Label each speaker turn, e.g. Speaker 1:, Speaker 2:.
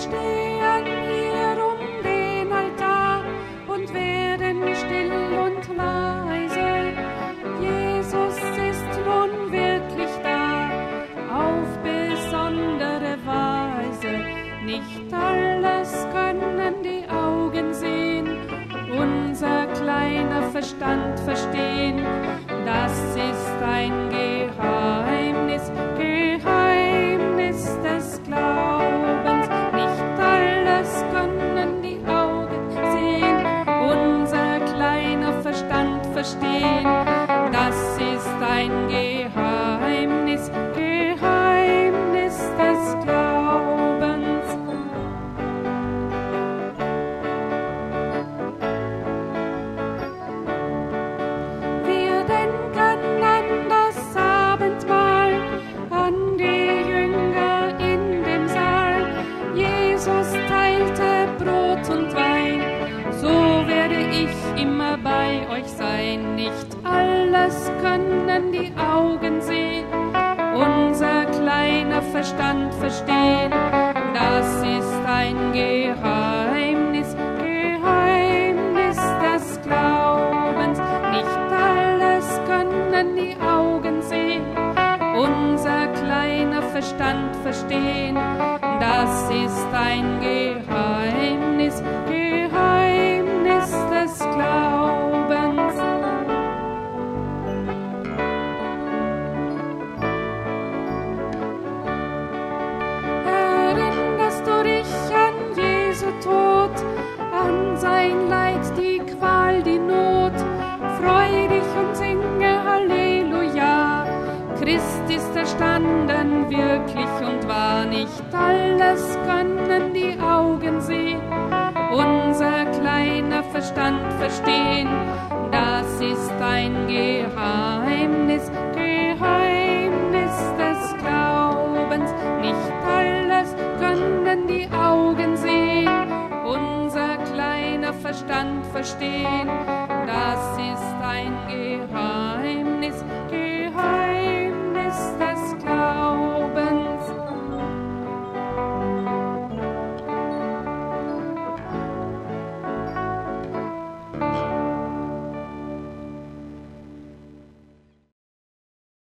Speaker 1: stehen hier um den Altar und werden still und leise. Jesus ist nun wirklich da, auf besondere Weise. Nicht alles können die Augen sehen, unser kleiner Verstand verstehen. Das ist ein Geheimnis, Geheimnis des Glaubens. Nicht alles können die Augen sehen, unser kleiner Verstand verstehen. Das ist ein Geheimnis, Geheimnis des Glaubens. Wir denken an das Abendmahl, an die Jünger in dem Saal. Jesus teilte Brot und Wein, so werde ich immer bei euch sein. Nicht alles können die Augen sehen, unser kleiner Verstand verstehen. Das ist ein Geheimnis, Geheimnis des Glaubens. Nicht alles können die Augen sehen, unser kleiner Verstand verstehen. Das ist ein Geheimnis, Geheimnis des Glaubens. Erinnerst du dich an Jesu Tod, an sein Leid, die Qual, die Not? Freu dich und singe Halleluja. Christ ist erstanden, wirklich und wahr. Nicht alles können die Augen sehen, unser kleiner Verstand verstehen. Das ist ein Geheimnis, Geheimnis des Glaubens. Nicht alles können die Augen sehen, unser kleiner Verstand verstehen. Das ist ein Geheimnis, Geheimnis des